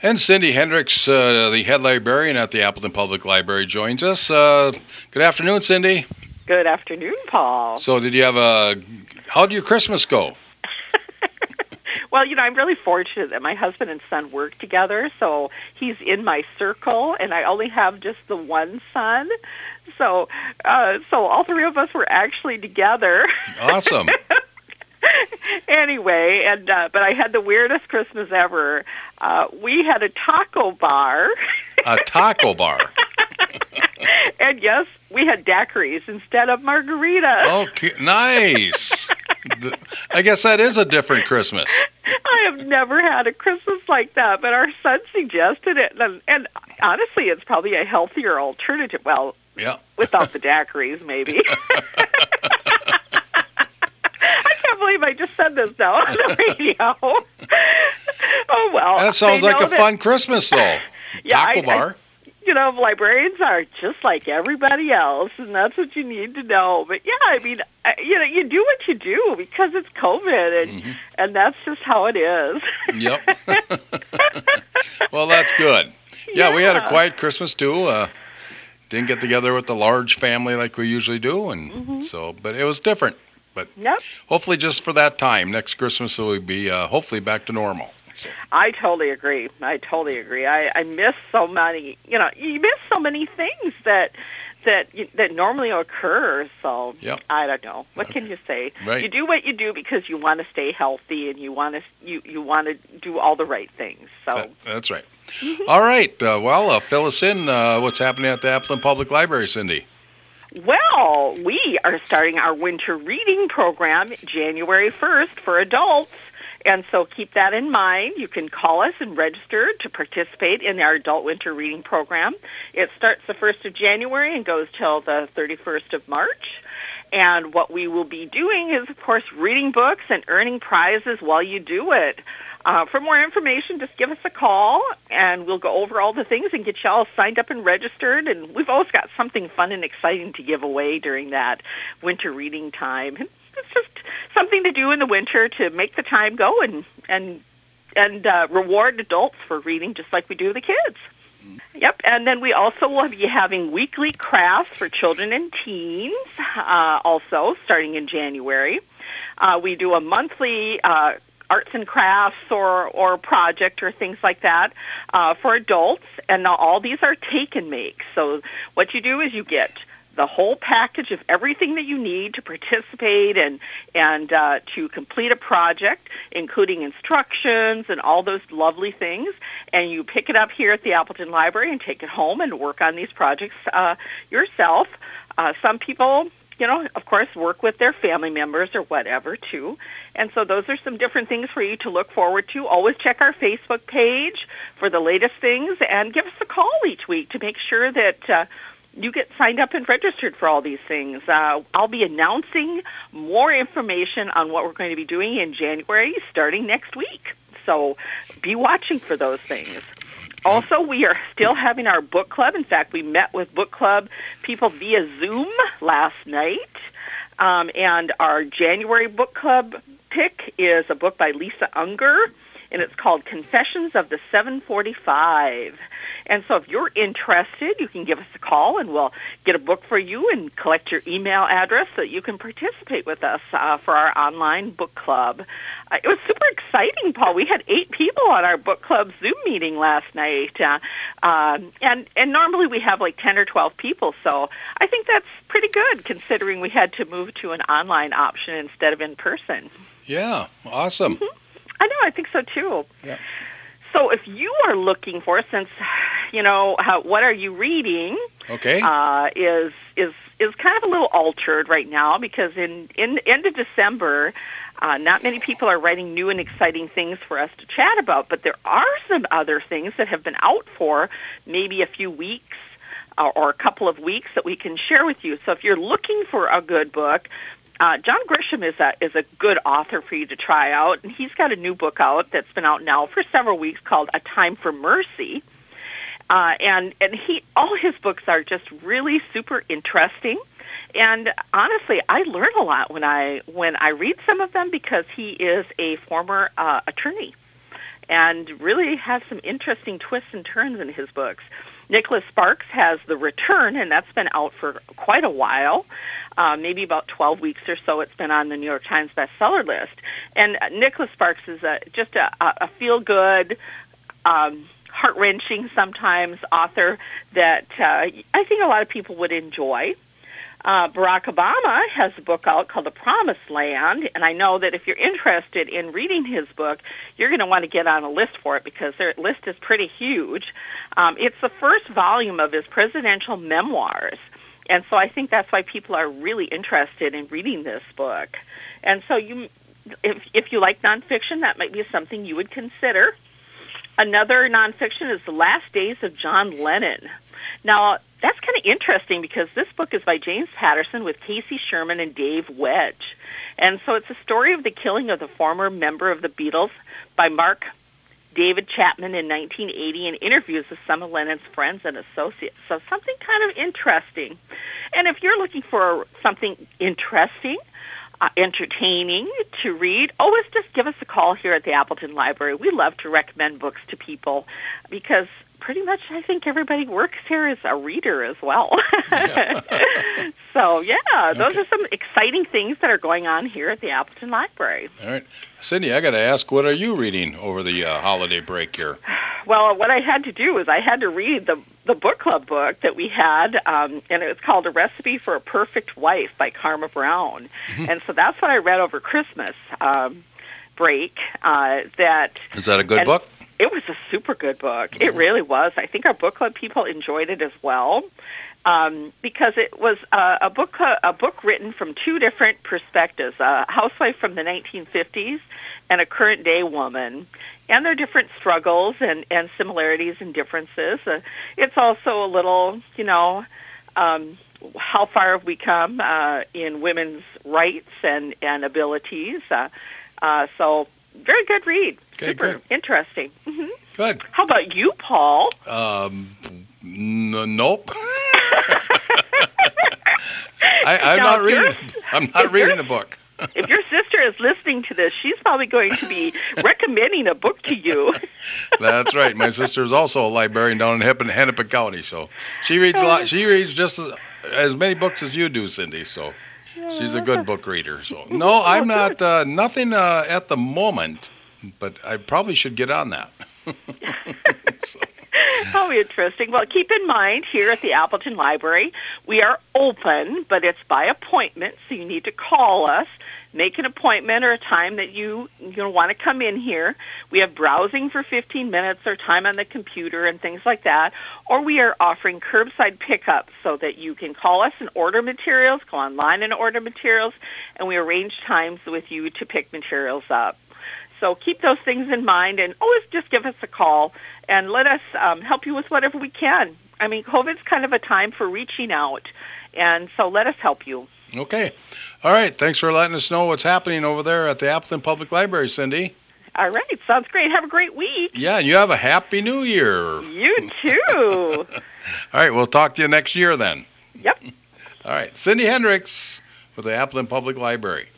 And Cindy Hendricks, the head librarian at the Appleton Public Library, joins us. Good afternoon, Cindy. Good afternoon, Paul. So how did your Christmas go? Well, I'm really fortunate that my husband and son work together, so he's in my circle, and I only have just the one son. So all three of us were actually together. Awesome. Anyway, but I had the weirdest Christmas ever. We had a taco bar. A taco bar. And yes, we had daiquiris instead of margaritas. Okay, nice. I guess that is a different Christmas. I have never had a Christmas like that, but our son suggested it, and honestly, it's probably a healthier alternative. Well, yeah, without the daiquiris, maybe. I can't believe I just said this now on the radio. Oh, well. That sounds like a fun Christmas, though. Yeah, taco bar. Librarians are just like everybody else, and that's what you need to know. But yeah, I mean, you do what you do because it's COVID, and that's just how it is. Yep. Well, that's good. Yeah, we had a quiet Christmas too. Didn't get together with the large family like we usually do, and but it was different. But hopefully, just for that time, next Christmas will be hopefully back to normal. I totally agree. I miss so many. You miss so many things that normally occur. So I don't know. What can you say? Right. You do what you do because you want to stay healthy and you want to do all the right things. So that's right. All right. Fill us in. What's happening at the Appleton Public Library, Cindy? Well, we are starting our winter reading program January 1st for adults. And so keep that in mind. You can call us and register to participate in our adult winter reading program. It starts the 1st of January and goes till the 31st of March. And what we will be doing is, of course, reading books and earning prizes while you do it. For more information, just give us a call, and we'll go over all the things and get you all signed up and registered. And we've always got something fun and exciting to give away during that winter reading time. It's just something to do in the winter to make the time go and reward adults for reading just like we do the kids. Yep, and then we also will be having weekly crafts for children and teens also starting in January. We do a monthly arts and crafts or project or things like that for adults, and now all these are take and make. So what you do is you get the whole package of everything that you need to participate and to complete a project, including instructions and all those lovely things. And you pick it up here at the Appleton Library and take it home and work on these projects yourself. Some people, of course, work with their family members or whatever, too. And so those are some different things for you to look forward to. Always check our Facebook page for the latest things and give us a call each week to make sure that you get signed up and registered for all these things. I'll be announcing more information on what we're going to be doing in January starting next week. So be watching for those things. Also, we are still having our book club. In fact, we met with book club people via Zoom last night. And our January book club pick is a book by Lisa Unger, and it's called Confessions of the 745. And so if you're interested, you can give us a call, and we'll get a book for you and collect your email address so that you can participate with us for our online book club. It was super exciting, Paul. We had 8 people on our book club Zoom meeting last night, and normally we have like 10 or 12 people, so I think that's pretty good considering we had to move to an online option instead of in person. Yeah, awesome. I know, I think so too. Yeah. So if you are looking for, since, what are you reading? Okay. Is kind of a little altered right now because in end of December, not many people are writing new and exciting things for us to chat about, but there are some other things that have been out for maybe a few weeks or a couple of weeks that we can share with you. So if you're looking for a good book, John Grisham is a good author for you to try out, and he's got a new book out that's been out now for several weeks called A Time for Mercy. And all his books are just really super interesting. And honestly, I learn a lot when I read some of them because he is a former attorney. and really has some interesting twists and turns in his books. Nicholas Sparks has The Return, and that's been out for quite a while, maybe about 12 weeks or so. It's been on the New York Times bestseller list. And Nicholas Sparks is just a feel-good, heart-wrenching sometimes author that I think a lot of people would enjoy. Barack Obama has a book out called The Promised Land, and I know that if you're interested in reading his book, you're going to want to get on a list for it because their list is pretty huge. It's the first volume of his presidential memoirs, and so I think that's why people are really interested in reading this book. And so if you like nonfiction, that might be something you would consider. Another nonfiction is The Last Days of John Lennon. Now, that's kind of interesting because this book is by James Patterson with Casey Sherman and Dave Wedge. And so it's a story of the killing of the former member of the Beatles by Mark David Chapman in 1980 and interviews with some of Lennon's friends and associates. So something kind of interesting. And if you're looking for something interesting, entertaining to read, always just give us a call here at the Appleton Library. We love to recommend books to people because pretty much I think everybody works here as a reader as well. Yeah. So, those are some exciting things that are going on here at the Appleton Library. All right. Cindy, I got to ask, what are you reading over the holiday break here? Well, what I had to do is I had to read the book club book that we had, and it was called A Recipe for a Perfect Wife by Karma Brown. Mm-hmm. And so that's what I read over Christmas break. Is that a good book? It was a super good book. Mm-hmm. It really was. I think our book club people enjoyed it as well because it was a book written from two different perspectives, a housewife from the 1950s and a current-day woman, and their different struggles and similarities and differences. It's also a little, how far have we come in women's rights and abilities. So very good read. Okay, super good. Interesting. Mm-hmm. Good. How about you, Paul? Nope. I'm not reading a book. If your sister is listening to this, she's probably going to be recommending a book to you. That's right. My sister is also a librarian down in Hennepin County, so she reads a lot. She reads just as many books as you do, Cindy. So she's a good book reader. So no, I'm not. Nothing at the moment, but I probably should get on that. So. How interesting. Well, keep in mind, here at the Appleton Library, we are open, but it's by appointment, so you need to call us, make an appointment or a time that you want to come in here. We have browsing for 15 minutes or time on the computer and things like that, or we are offering curbside pickup so that you can call us and order materials, go online and order materials, and we arrange times with you to pick materials up. So keep those things in mind and always just give us a call and let us help you with whatever we can. I mean, COVID's kind of a time for reaching out, and so let us help you. Okay. All right. Thanks for letting us know what's happening over there at the Appleton Public Library, Cindy. All right. Sounds great. Have a great week. Yeah, and you have a Happy New Year. You too. All right. We'll talk to you next year then. Yep. All right. Cindy Hendricks with the Appleton Public Library.